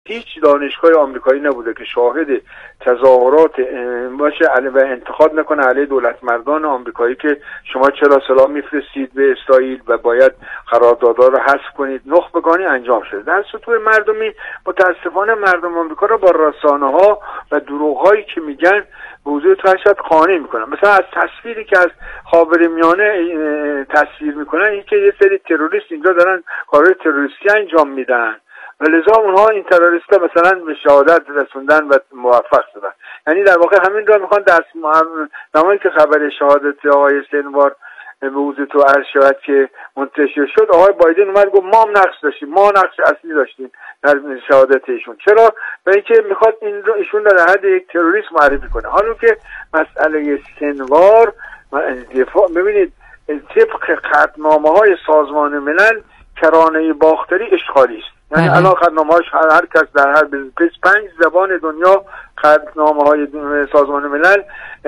هیچ دانشگاه آمریکایی نبوده که شاهد تظاهرات باشه و انتقاد نکنه علیه دولت مردان آمریکایی که شما چرا سلاح میفرستید به اسرائیل و باید قراردادها رو حذف کنید. نخبگانی انجام شده در سطوح مردمی. متاسفانه مردم آمریکا رو با رسانه‌ها و دروغ‌هایی که میگن به حضور ترشد قانع میکنن. مثلا از تصویری که از خاورمیانه تصویر میکنن این که یه سری تروریست اینجا دارن کارهای تروریستی انجام میدن و لذا اونها این تروریست‌ها مثلا به شهادت رسوندن و موفق شدن. یعنی در واقع همین را میخوان در زمانی که خبر شهادت آقای سنوار به حضور تو عرض شد که منتشر شد، آقای بایدن اومد گفت ما هم نقش داشتیم، ما نقش اصلی داشتیم در شهادت ایشون. چرا؟ برای اینکه میخواد این رو ایشون در حد یک تروریست معرفی کنه. حالا که مسئله سنوار دفاع، ببینید طبق قطعنامه‌های سازمان ملل کرانه باختری اشغالی است. یعنی الان قطعنامه‌هاش هر کس در هر 5 زبان دنیا قطعنامه‌های سازمان ملل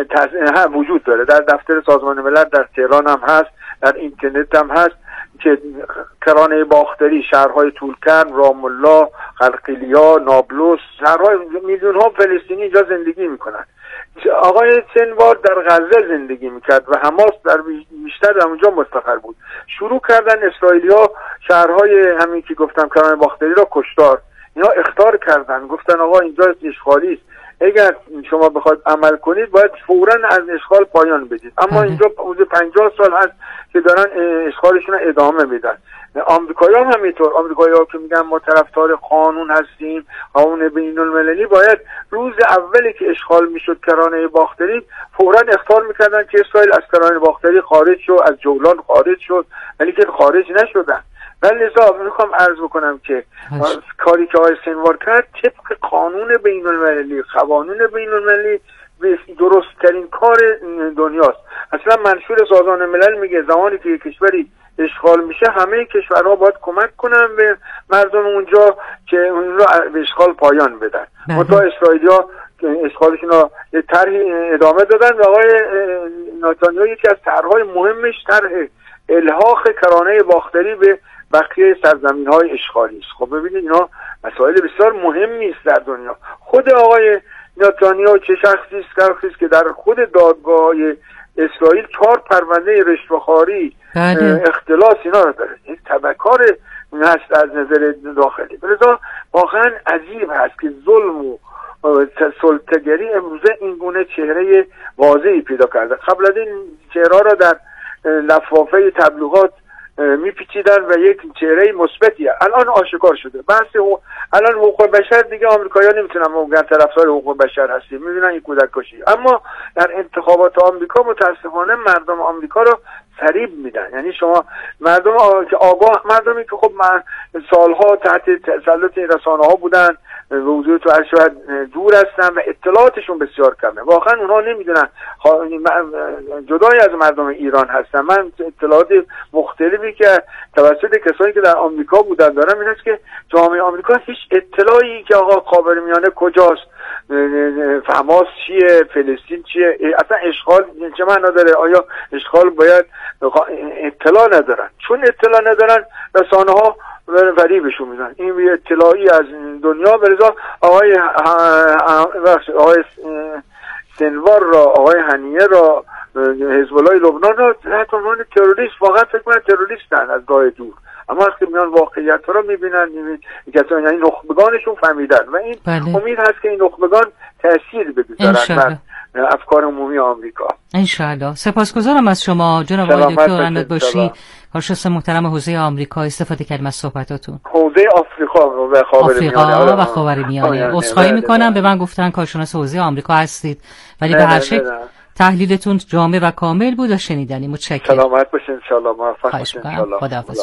وجود داره. در دفتر سازمان ملل در تهران هم هست، در اینترنت هم هست که کرانه باختری، شهرهای طولکرم، رام الله، قلقیلیا، نابلس، شهرهای میلیون‌ها فلسطینی اینجا زندگی میکنن. آقای سنوار در غزه زندگی میکرد و حماس در بیشتر در اونجا مستقر بود. شروع کردن اسرائیلی‌ها شهرهای همین که گفتم کرانه باختری را کشتار. اینا اخطار کردن، گفتن آقا اینجا اشغالی است، اگر شما بخواید عمل کنید باید فوراً از اشغال پایان بدید. اما اینجا حدود 50 سال هست که دارن اشغالشون رو ادامه میدن. آمریکایی‌ها هم همینطور. آمریکایی‌ها که میگن ما طرفدار قانون هستیم، قانون بین‌المللی، باید روز اولی که اشغال میشد کرانه باختری فوراً اخطار میکردن که اسرائیل از کرانه باختری خارج شد، از جولان خارج شد، ولی که خارج نشدن. ولی لذا میخوام عرض بکنم که کاری که آقای سنوار کرد طبق قانون بین‌المللی، قوانین بین‌المللی درست ترین کار دنیاست. اصلا منشور سازمان ملل میگه زمانی که یک کشوری اشغال میشه همه کشورها باید کمک کنن به مردم اونجا که اون رو به اشغال پایان بدن. منتها اسرائیلی‌ها اشغالشون رو یه طرحی ادامه دادن و آقای نتانیاهو یکی از طرح‌های مهمش طرح الحاق کرانه باختری به بقیه سرزمین‌های اشغالی است. خب ببینید اینا مسائل بسیار مهمی است در دنیا. خود آقای نتانیاهو چه شخصی است که در خود دادگاه‌های اسرائیل 4 پرونده رشوه‌خواری، اختلاس اینا رو داره. این تبکار هست از نظر داخلی. لذا واقعا عجیب هست که ظلم و سلطه‌گری امروزه این گونه چهره واضحی پیدا کرده. قبل از این چهره را در لفافه تبلیغات میپیچیدن و یک چهره مثبتی الان آشکار شده. بحث الان حقوق بشر دیگه آمریکایی‌ها نمیتونن بگن طرفدار حقوق بشر هستیم، میدونن این کودک کشی. اما در انتخابات آمریکا متاسفانه مردم آمریکا رو فریب میدن. یعنی شما مردم که آگاه، مردمی که خب سالها تحت تسلط این رسانه‌ها بودن، به حضور تو ارشد دور هستن و اطلاعاتشون بسیار کمه. واقعا اونها نمیدونن. جدای از مردم ایران هستن. من اطلاعات مختلفی که توسط کسایی که در آمریکا بودن دارم این است که جامعه آمریکا هیچ اطلاعی که آقا خاورمیانه کجاست، حماس چیه، فلسطین چیه، اصلا اشغال چه معنا داره، آیا اشغال باید اطلاع ندارن. چون اطلاع ندارن رسانه‌ها فریبشون میدن. این اطلاعی از دنیا. برزا آقای سنوار را، آقای هنیه را، حزب الله لبنان را تحت عنوان تروریست واقعا فکر کنن تروریستن از گاه دور. اما وقتی میان واقعیت را میبینن یعنی نخبگانشون فهمیدن و این امید هست که این نخبگان تأثیر بگذارن بر افکار عمومی آمریکا. انشاءالله. سپاسگزارم از شما جناب آقای دکتر احمد باشی، کارشناس محترم حوزه آمریکا، استفاده کردیم از صحبتاتون. حوزه آفریقا و خاورمیانه و خاورمیانه. عذرخواهی میکنم، به من گفتن کارشناس حوزه آمریکا هستید، ولی به هر شکل تحلیلتون جامع و کامل بود و شنیدنی. متشکرم. سلامت باشین ان شاء الله. موفق باشین ان شاء الله. خداحافظ.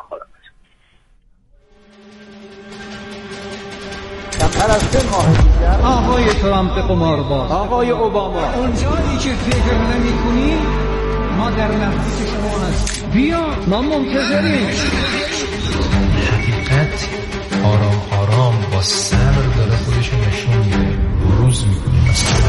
کمتر از 3 ماه دیگر آقای ترامپ قمارباز، آقای اوباما، اونجایی که فکر نمی‌کنی ما در نزدیک شما هستیم. بیا، ما منتظریم. حقیقت آرام آرام با صبر داره خودش نشون میده، بروز میکنه.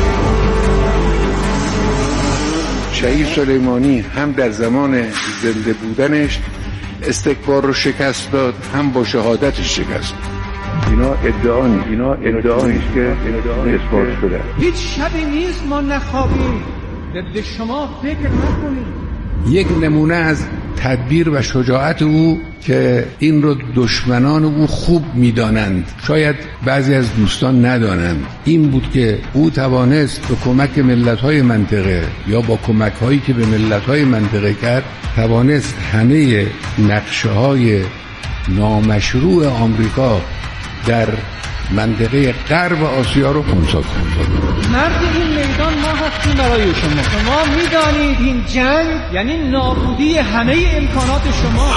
شهید سلیمانی هم در زمان زنده بودنش استکبار رو شکست داد، هم با شهادتش شکست داد. اینا ادعا نیست که اثبات شده. هیچ شبی نیست ما نخوابیم، ضد شما فکر نکنیم. یک نمونه از تدبیر و شجاعت او که این رو دشمنان او خوب می‌دانند، شاید بعضی از دوستان ندانند، این بود که او توانست به کمک ملت‌های منطقه یا با کمک‌هایی که به ملت‌های منطقه کرد، توانست همه نقشه‌های نامشروع آمریکا در منطقه غرب آسیا رو خنثی کنند. مرد این میدان ما هستیم برای شما میدانید این جنگ یعنی نابودی همه امکانات شما.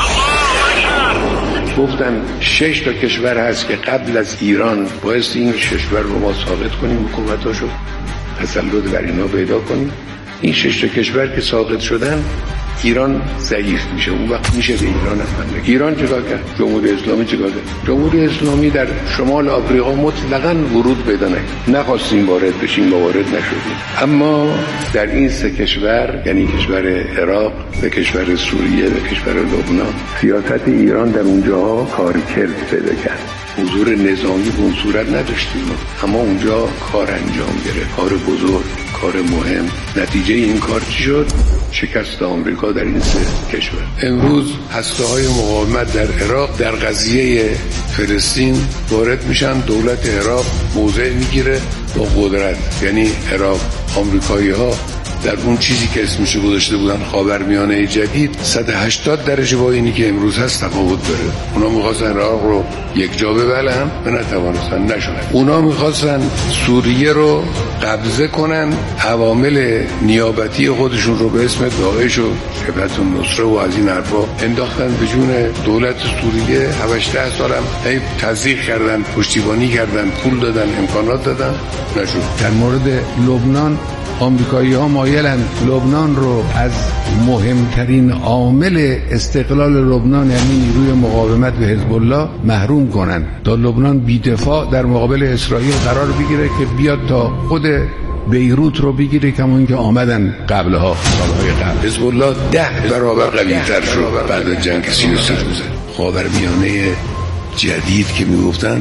گفتن 6 تا کشور هست که قبل از ایران باعث این کشور رو ما ساقط کنیم، حکومتاشو تسلط بر اینا پیدا کنیم. این 6 تا کشور که ساقط شدن، ایران ضعیف میشه، اون وقت میشه به ایران حمله. ایران چیکار کرد؟ جمهوری اسلامی چیکار کرد؟ جمهوری اسلامی در شمال آفریقا مطلقاً ورود پیدا نکرد. نخواستیم وارد بشیم و وارد نشدیم. اما در این 3 کشور، یعنی کشور عراق، و کشور سوریه و کشور لبنان، سیاست ایران در اونجاها کارکرد پیدا کرد. حضور نظامی به اون صورت نداشتیم، اما اونجا کار انجام گرفت، کار بزرگ، کار مهم. نتیجه این کار چی شد؟ شکست آمریکا در این 3 کشور. امروز هسته‌های مقاومت در عراق در قضیه فلسطین وارد میشن، دولت عراق موضع میگیره با قدرت. یعنی عراق، آمریکایی‌ها در اون چیزی که اسمشو گذاشته بودن خاورمیانه جدید 180 درجه با اینی که امروز هست تفاوت داره. اونا می‌خواستن عراق رو یک جا ببلن و نتوانستن، نشد. اونا می‌خواستن سوریه رو قبضه کنن، عوامل نیابتی خودشون رو به اسم داعش و جبهت النصره و از این حرفا انداختن به جون دولت سوریه. 7-8 سالم هی تزریق کردن، پشتیبانی کردن، پول دادن، امکانات دادن، نشد. در مورد لبنان آمریکایی‌ها مایلن لبنان رو از مهمترین عامل استقلال لبنان، یعنی نیروی مقاومت به حزب الله، محروم کنن تا لبنان بی‌دفاع در مقابل اسرائیل قرار بگیره که بیاد تا خود بیروت رو بگیره، کما اینکه آمدن قبلها، سالهای قبل. حزب الله 10 برابر قوی‌تر شد بعد از جنگ 33 روزه. خاورمیانه جدید که میگفتن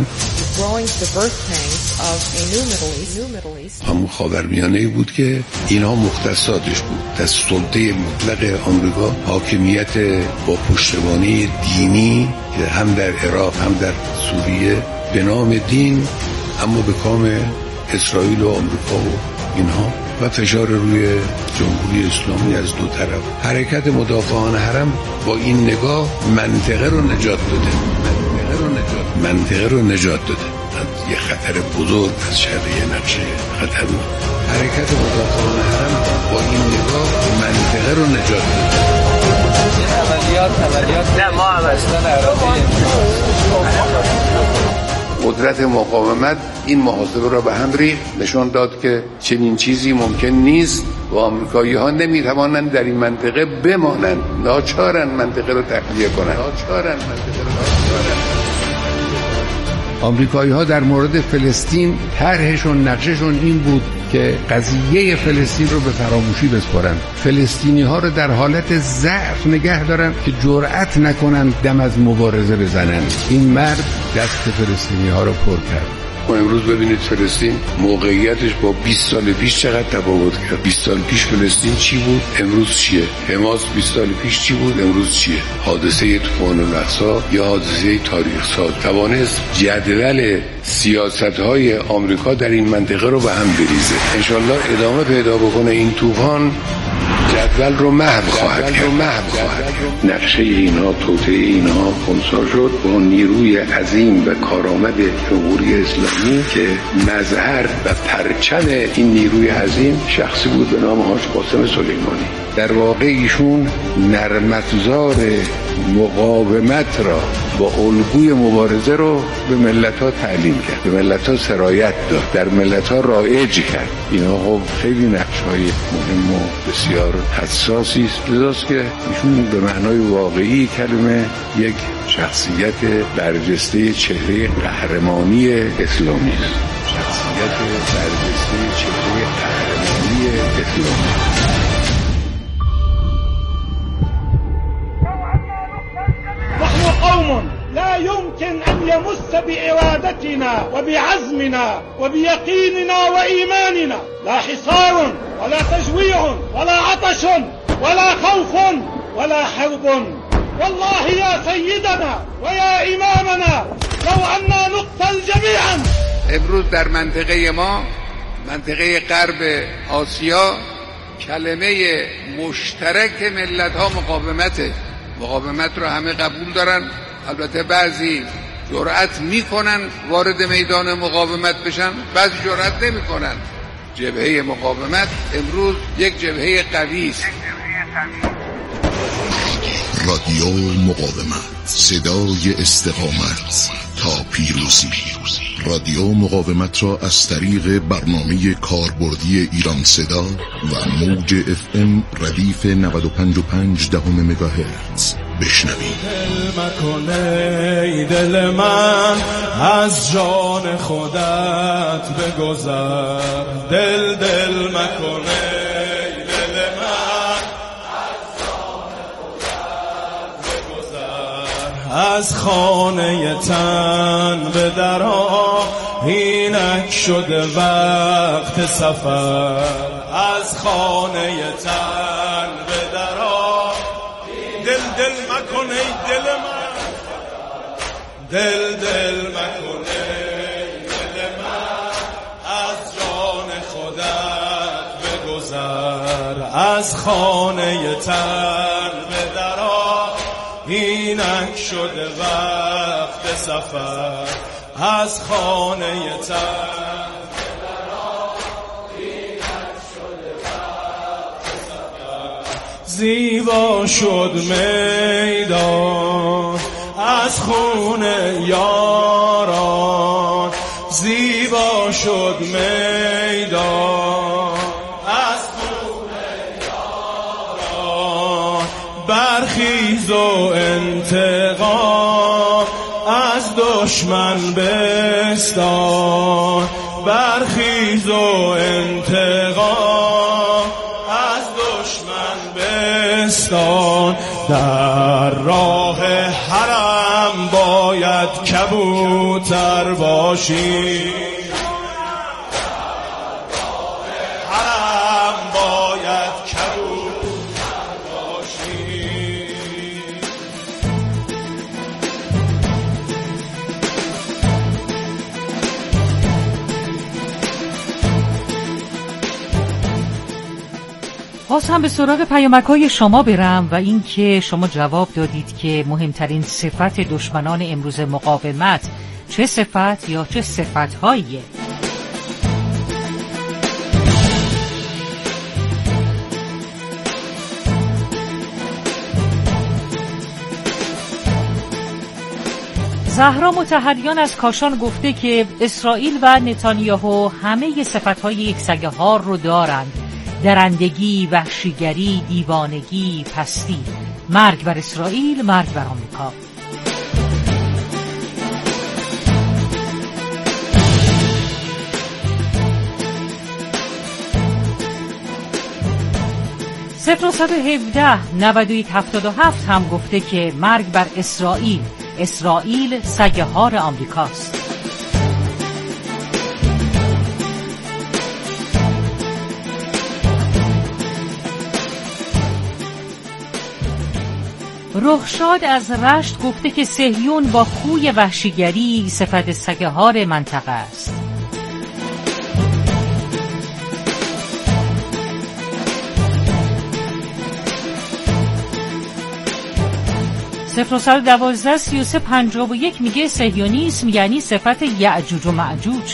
همون خاورمیانه‌ای بود که اینها مختصاتش بود. در سلطه مطلق آمریکا حاکمیت با پشتوانه دینی که هم در عراق هم در سوریه به نام دین، اما به کام اسرائیل و آمریکا و اینها، و فشار روی جمهوری اسلامی از دو طرف. حرکت مدافعان حرم با این نگاه منطقه رو نجات داده، منطقه رو نجات داده از یه خطر بزرگ، از شر یه نقشه خطرناک. حرکت مدافعان حرم با این نگاه منطقه رو نجات داده. نه ما هم قدرت مقاومت این محاسبه را به هم ریخت، نشان داد که چنین چیزی ممکن نیست و آمریکایی‌ها نمی‌توانند در این منطقه بمانند، ناچارن منطقه رو تخلیه کنند. آمریکایی‌ها در مورد فلسطین طرحشون، نقششون این بود که قضیه فلسطین رو به فراموشی بسپارن، فلسطینی‌ها رو در حالت ضعف نگه دارن که جرأت نکنن دم از مبارزه بزنن. این مرد دست فلسطینی‌ها رو پر کرد. و امروز ببینید فلسطین موقعیتش با 20 سال پیش چقدر تفاوت کرد. 20 سال پیش فلسطین چی بود؟ امروز چیه؟ حماس 20 سال پیش چی بود؟ امروز چیه؟ حادثه طوفان الاقصی یا حادثه تاریخ ساز توانست جدول سیاست‌های آمریکا در این منطقه رو به هم بریزه. انشالله ادامه پیدا بکنه این طوفان، جدول رو محو خواهد کرد. نقشه اینها، توطئه اینها خنثی شد با نیروی عظیم و کارآمد جمهوری اسلامی که مظهر و پرچم این نیروی عظیم شخصی بود به نام حاج قاسم سلیمانی. در واقع ایشون نرم‌افزار مقاومت را با الگوی مبارزه رو به ملت‌ها تعلیم کرد، به ملت‌ها سرایت داد، در ملت‌ها رایج کرد. اینها خب خیلی نقش‌های مهم و بسیار حساسی است، لذاست که ایشون به معنای واقعی کلمه یک شخصیت برجسته چهره قهرمانی اسلامی است. شخصیت برجسته چهره قهرمانی اسلامی. نحن قوم لا لا يمكن أن يمس بإرادتنا وبعزمنا وبيقيننا وإيماننا لا حصار ولا تجويع ولا عطش ولا خوف ولا حرب. والله يا سيدنا ويا إمامنا لو أننا نقتل جميعا. امروز در منطقه ما، منطقه غرب آسیا، کلمه مشترک ملت ها مقاومته. مقاومت رو همه قبول دارن، البته بعضی جرأت میکنن وارد میدان مقاومت بشن، بعضی جرأت نمیکنن. جبهه مقاومت امروز یک جبهه قوی است. رادیو مقاومت، صدای استقامت تا پیروزی. رادیو مقاومت را از طریق برنامه کاربردی ایران صدا و موج FM ردیف 95.5 مگاهرتز بشنوید. دل مکنه دل من از جان خودت بگذر، دل مکنه دل من از جان خودت بگذر. از خانه تن به درآ، اینک شده وقت سفر. از خانه تن به درآ، دل مکن ای دل من، دل مکن ای دل من، از جان خودت بگذر. از خانه تن به درآ، اینک شده وقت سفر. از خانه تن به درآ، اینک شده وقت سفر. زیبا شد میدان از خون یاران، زیبا شد میدان از خون یاران. برخیز و انتقام از دشمن بستان، برخیز و انتقام از دشمن بستان. در راه حرم باید کبوتر باشی، حرم باید کبوتر باشی. باز هم به سراغ پیامک‌های شما برم و اینکه شما جواب دادید که مهمترین صفت دشمنان امروز مقاومت چه صفت یا چه صفت‌هاییه؟ زهرا مطهریان از کاشان گفته که اسرائیل و نتانیاهو همه صفت‌های یک سگه‌هار رو دارند: درندگی، وحشیگری، دیوانگی، پستی. مرگ بر اسرائیل، مرگ بر آمریکا. صفر 117 9177 هم گفته که مرگ بر اسرائیل، اسرائیل سگه‌هار آمریکاست. رخشاد از رشت گفته که صهیون با خوی وحشیگری صفت سگه‌هار منطقه است. صفر 112 3351 میگه صهیونیسم یعنی صفت یأجوج و مأجوج.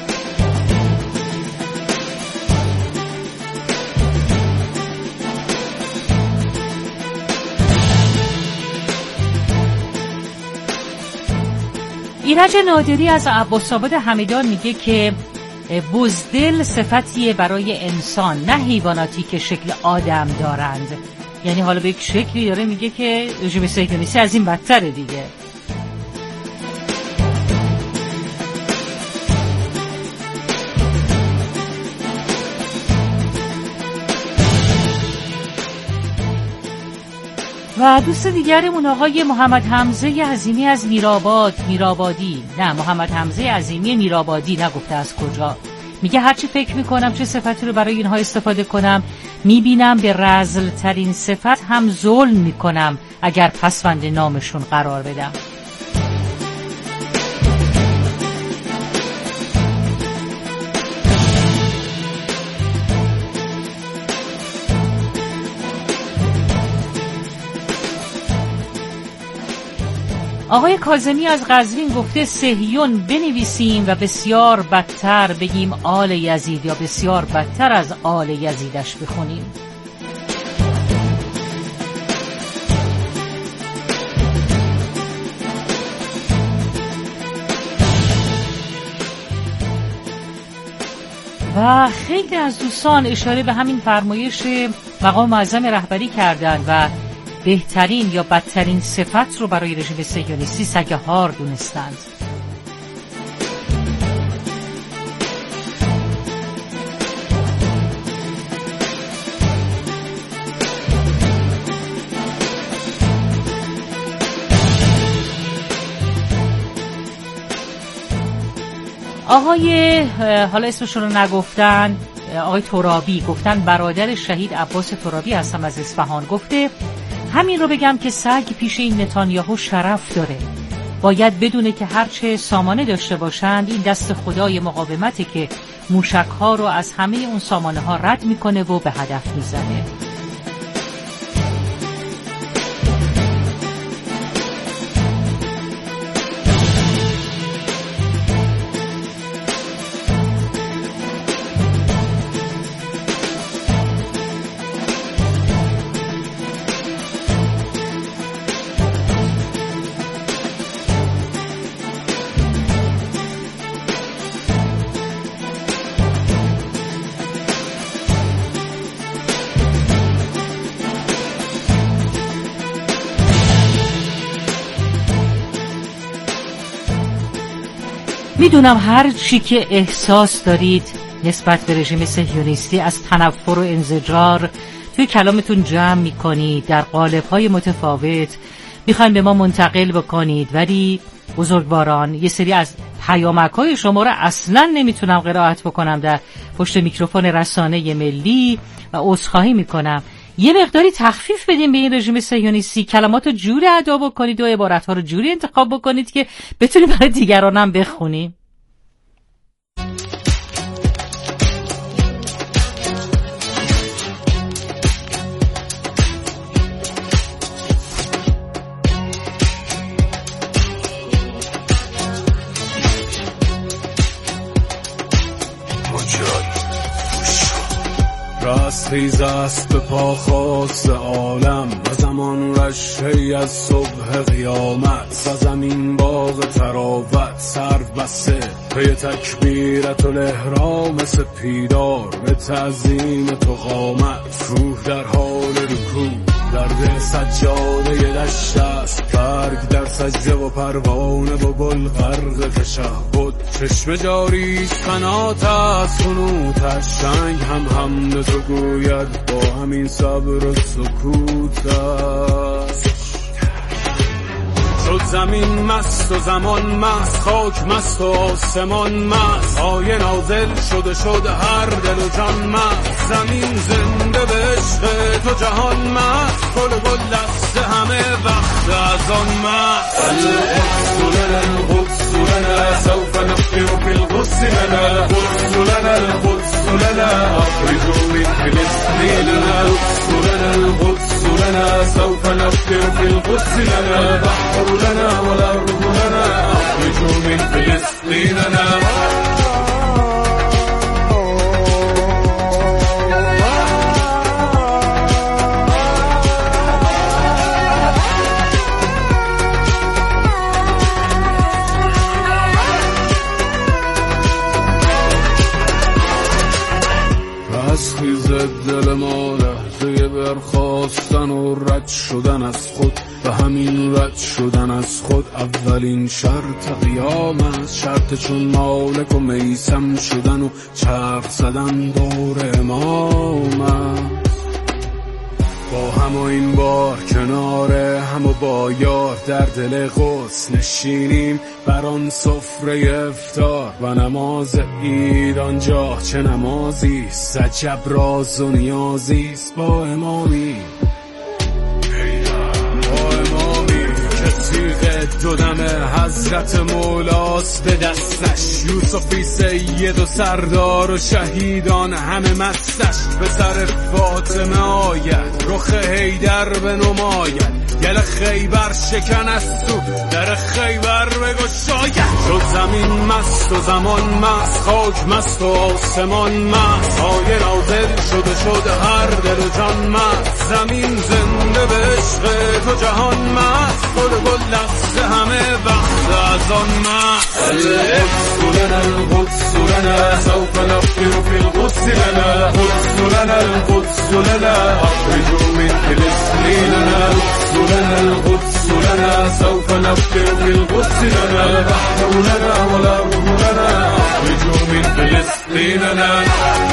ایرج نادری از عباس‌آباد همدان میگه که بزدل صفتیه برای انسان، نه حیواناتی که شکل آدم دارند. یعنی حالا به یک شکلی داره میگه که رژیم صهیونیستی از این بدتره دیگه. و دوست دیگرمون آقای محمد حمزه عظیمی از محمد حمزه عظیمی میرآبادی، نگفته از کجا. میگه هرچی فکر میکنم چه صفتی رو برای اینها استفاده کنم، میبینم به رذل ترین صفت هم ظلم میکنم اگر پسوند نامشون قرار بدم. آقای کاظمی از قزوین گفته صهیون بنویسیم و بسیار بدتر بگیم آل یزید یا بسیار بدتر از آل یزیدش بخونیم. و خیلی از دوستان اشاره به همین فرمایش مقام معظم رهبری کردند و بهترین یا بدترین صفت رو برای رژیم صهیونیستی سگ‌هار دونستند. آقای حالا اسمشون رو نگفتن، آقای ترابی گفتن برادر شهید عباس ترابی هستم از اصفهان. گفته همین رو بگم که سگ پیش این نتانیاهو شرف داره، باید بدونه که هرچه سامانه داشته باشند این دست خدای مقاومته که موشک‌ها رو از همه اون سامانه ها رد میکنه و به هدف میزنه. میدونم هر چی که احساس دارید نسبت به رژیم صهیونیستی از تنفر و انزجار توی کلامتون جمع میکنید، در قالب‌های متفاوت میخواین به ما منتقل بکنید، ولی بزرگواران یه سری از پیامک‌های شما رو اصلاً نمیتونم قرائت بکنم در پشت میکروفون رسانه ملی و عذرخواهی میکنم. یه مقداری تخفیف بدیم به این رژیم صهیونیستی، کلمات رو جوری ادا بکنید و عبارت‌ها رو جوری انتخاب بکنید که بتونیم برای دیگران هم بخونیم. رستخیز است به پا خواست عالم و زمان رشحی از صبح قیامت و زمین باغ تراوت سر بسته پی تکبیرت و الاحرام سپیدار به تعظیم تو قامت روح در حال رکوع درد سجاده دشت است، برگ در سجده و پروانه و گل غرق تشهد، چشم جاری قنات است خنوتش، شنگ هم حمد تو گوید با همین صبر و سکوت است. شد زمین مست و زمان مست، خاک مست و آسمان مست، آیه نازل شد هر دل و جان مست، زمین زنده به عشق تو جهان مست، گل لسته همه وقت از آن مست. القدس لنا سوف نفطر في القدس لنا، القدس لنا القدس لنا أخرجوا من فلسطين لنا، القدس لنا سوف نفطر في القدس لنا، البحر لنا والأرض لنا أخرجوا من فلسطين لنا. دل ما لحظه برخاستن و رد شدن از خود و همین رد شدن از خود اولین شرط قیام است، شرط چون مالک و میسم شدن و چرخ زدن دور امام است. با هم و این بار کنار هم و با یار در دل قدس نشینیم بر آن سفره افطار و نماز عید آنجا چه نمازیست عجب راز و نیازیست با امامی دو دم حضرت مولاست به دستش یوسفی سید و سردار و شهیدان همه مستش به سر فاطمه آید رخ حیدر به نماید گل خیبر شکن است تو در خیبر بگشاید شد زمین مست و زمان مست خاک مست و آسمان مست آیه نازل شد هر دل و جان مست زمین زنده به عشق تو جهان مست گل لحظه همه وقت از آن مست القدس لنا القدس لنا سوف نغفر في القدس لنا القدس لنا القدس لنا اخرجوا من فلسطيننا القدس لنا القدس لنا سوف نغفر في القدس لنا البحر لنا والارض لنا اخرجوا من فلسطيننا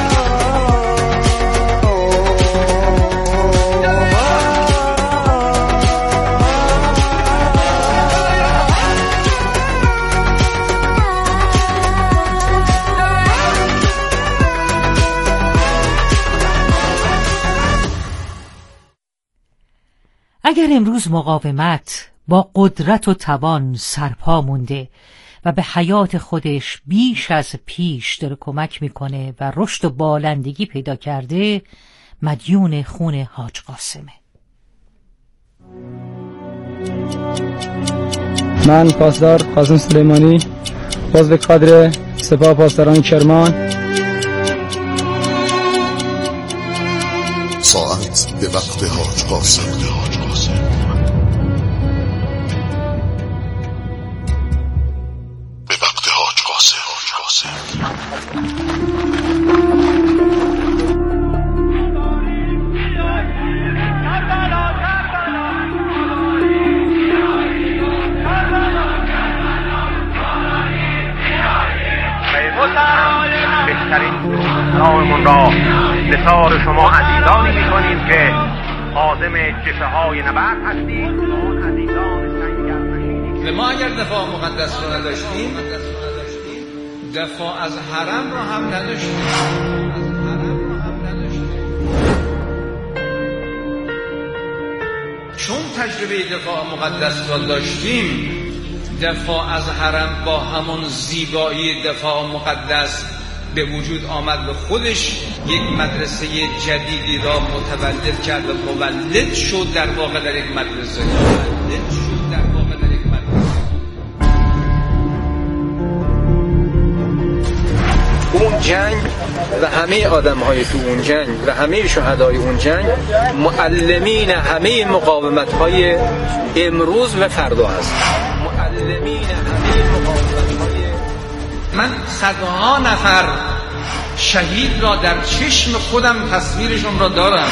اگر امروز مقاومت با قدرت و توان سرپا مونده و به حیات خودش بیش از پیش داره کمک میکنه و رشد و بالندگی پیدا کرده، مدیون خون حاج قاسمه. من پاسدار قاسم سلیمانی، عضو کادر سپاه پاسداران کرمان. ساعت به وقت حاج قاسم. ناممون را نثار شما عزیزانی میکنیم که عازم جبهه های نبرد هستید. آن عزیزان سنگرنشینی ما اگر دفاع مقدس رو نداشتیم دفاع از حرم رو هم نداشتیم. چون تجربه دفاع مقدس را داشتیم، دفاع از حرم با همون زیبایی دفاع مقدس به وجود آمد و خودش یک مدرسه جدیدی را متولد کرد و مولد شد در واقع در یک مدرسه. اون جنگ و همه آدم‌های تو اون جنگ و همه شهدای اون جنگ معلمین همه مقاومت‌های امروز و فردا هست. معلمین همه مقاومت‌های من صدها نفر شهید را در چشم خودم تصویرشون را دارم.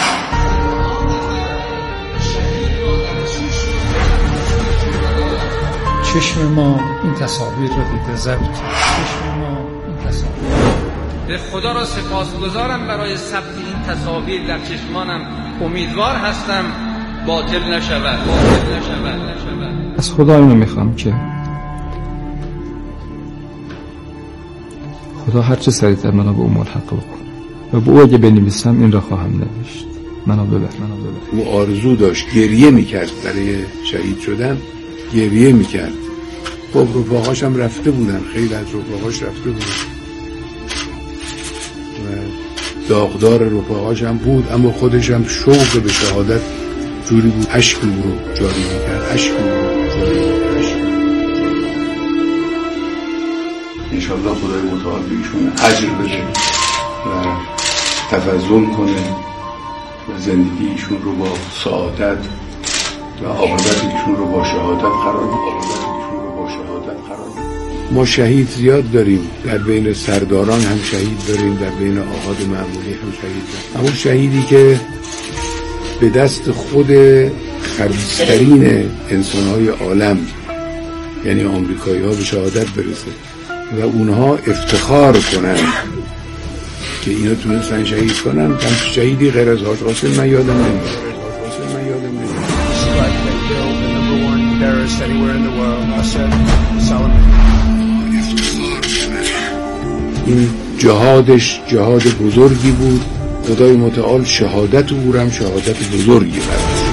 چشم ما این تصاویر را دیده زد. چشم ما این تصاویر. به خدا را سپاسگزارم برای ثبت این تصاویر در چشمانم. امیدوار هستم باطل نشود. از خدا اینو میخوام که خدا هر چه سریعتر منو به اون ملحق بکن و به او اگه بنویسم این را خواهم نوشت. منو ببر. او آرزو داشت، گریه میکرد برای شهید شدن، گریه میکرد. خب رفاقاش هم رفته بودن، خیلی از رفاقاش رفته بودن و داغدار رفاقاش هم بود، اما خودش هم شوق به شهادت جوری بود اشک او رو جاری میکرد. انشاءالله خدای متعال ایشون اجر بده و تفضل کنه و زندگی ایشون رو با سعادت و عاقبت ایشون رو با شهادت قرار بده. ما شهید زیاد داریم، در بین سرداران هم شهید داریم، در بین آحاد معمولی هم شهید داریم. اما شهیدی که به دست خود خبیث‌ترین انسان‌های عالم یعنی آمریکایی‌ها به شهادت برسه و اونها افتخار کنن که اینا تونستن شهید کنن، هم شهیدی غیر از حاج قاسم من یادم نمیاد. terrorists anywhere in the world. I said, Salome. این جهادش جهاد بزرگی بود. خدای متعال شهادت او هم شهادت بزرگی بود.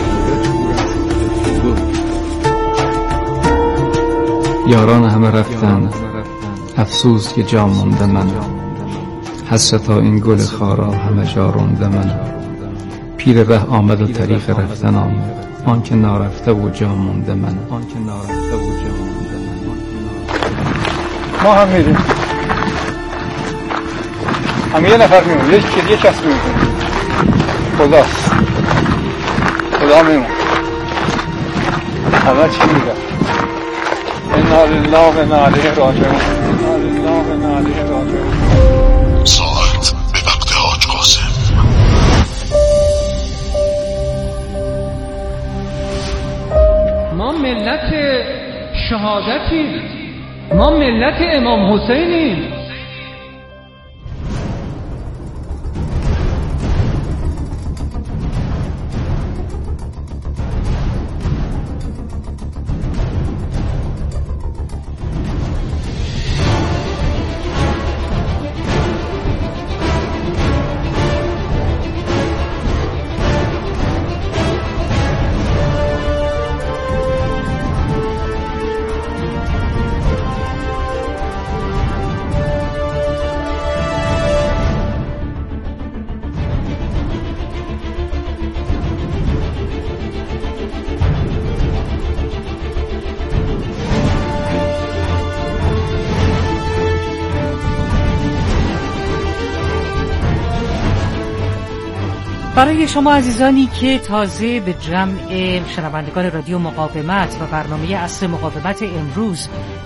یاران همه رفتن، افسوس که جا مونده من. حسرتا این گل خارا همه جا رونده من. پیر ره آمد و طریق رفتن آمد، آن که نارفته و جا مونده من. ما هم میریم، هم یه نفر میمون، یک کلیه کس میمون. خداست، خدا میمون. همه چی میگم. انا لله و انا علیه راجعون. انا لله و انا علیه راجعون. ساعت به وقت حاج قاسم. ما ملت شهادتیم، ما ملت امام حسینیم. برای شما عزیزانی که تازه به جمع شنوندگان رادیو مقاومت و برنامه عصر مقاومت امروز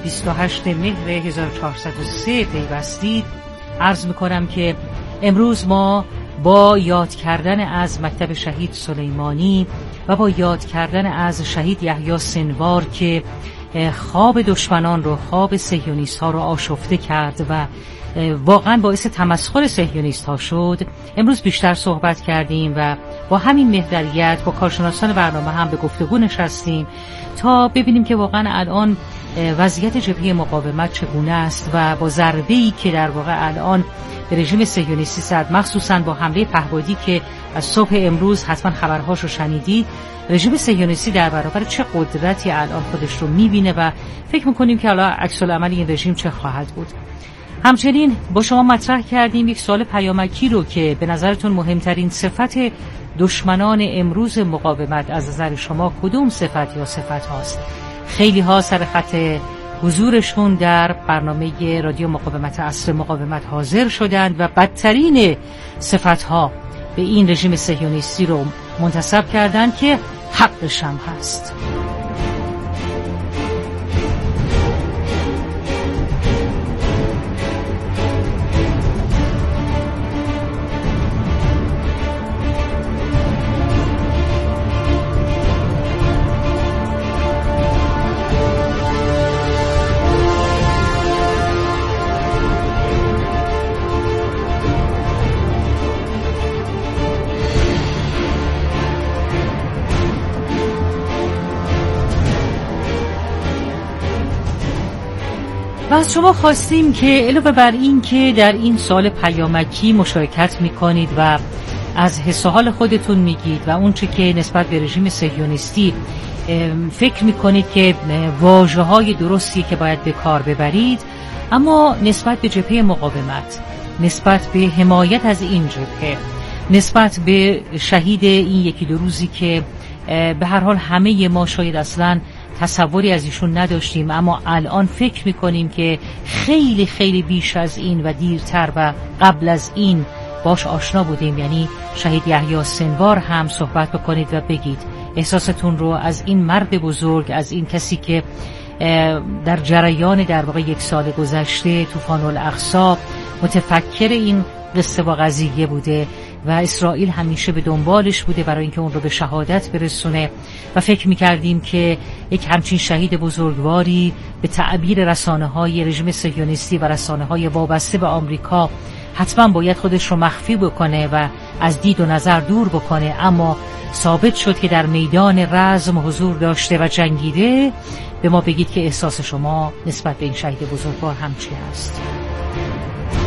28 مهر 1403 پیوستید، عرض میکنم که امروز ما با یاد کردن از مکتب شهید سلیمانی و با یاد کردن از شهید یحیی سنوار که خواب دشمنان رو، خواب صهیونیست ها رو آشفته کرد و واقعا باعث تمسخر صهیونیست ها شد، امروز بیشتر صحبت کردیم و با همین محوریت با کارشناسان برنامه هم به گفتگو نشستیم تا ببینیم که واقعا الان وضعیت جبهه مقاومت چگونه است و با ضربه‌ای که در واقع الان به رژیم صهیونیستی زد، مخصوصا با حمله پهبادی که از صبح امروز حتما خبرهاش رو شنیدید، رژیم صهیونیستی در برابر چه قدرتی الان خودش رو میبینه و فکر میکنیم که حالا عکس العمل این رژیم چه خواهد بود. همچنین با شما مطرح کردیم یک سوال پیامکی رو که به نظرتون مهمترین صفت دشمنان امروز مقاومت از نظر شما کدوم صفت یا صفت هاست؟ خیلی ها سر خط حضورشون در برنامه رادیو مقاومت عصر مقاومت حاضر شدند و بدترین صفت ها به این رژیم صهیونیستی رو منتسب کردند که حقش هم هست. و از شما خواستیم که علاوه بر این که در این سال پیامکی مشارکت میکنید و از حس و حال خودتون میگید و اون چه که نسبت به رژیم صهیونیستی فکر میکنید که واژه‌های درستی که باید به کار ببرید، اما نسبت به جبهه مقاومت، نسبت به حمایت از این جبهه، نسبت به شهید این یکی دو روزی که به هر حال همه ما شاید اصلاً تصوری از ایشون نداشتیم اما الان فکر میکنیم که خیلی خیلی بیش از این و دیرتر و قبل از این باش آشنا بودیم، یعنی شهید یحیی سنوار هم صحبت بکنید و بگید احساستون رو از این مرد بزرگ، از این کسی که در جریان در واقع یک سال گذشته طوفان الاقصی متفکر این قصه و قضیه بوده و اسرائیل همیشه به دنبالش بوده برای اینکه اون رو به شهادت برسونه و فکر می‌کردیم که یک همچین شهید بزرگواری به تعبیر رسانه‌های رژیم صهیونیستی و رسانه‌های وابسته به آمریکا حتما باید خودش رو مخفی بکنه و از دید و نظر دور بکنه، اما ثابت شد که در میدان رزم حضور داشته و جنگیده، به ما بگید که احساس شما نسبت به این شهید بزرگوار هم چی هست؟